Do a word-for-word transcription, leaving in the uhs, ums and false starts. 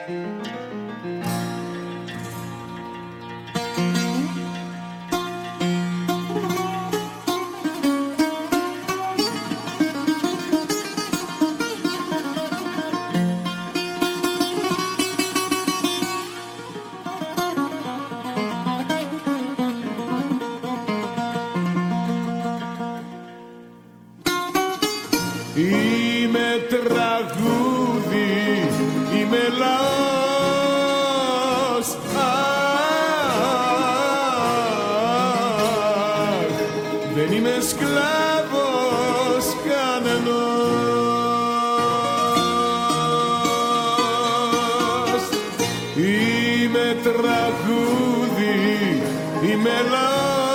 Είμαι τραγούδι, είμαι λαός, αχ, δεν είμαι σκλάβος κανενός. Είμαι τραγούδι, είμαι λαός,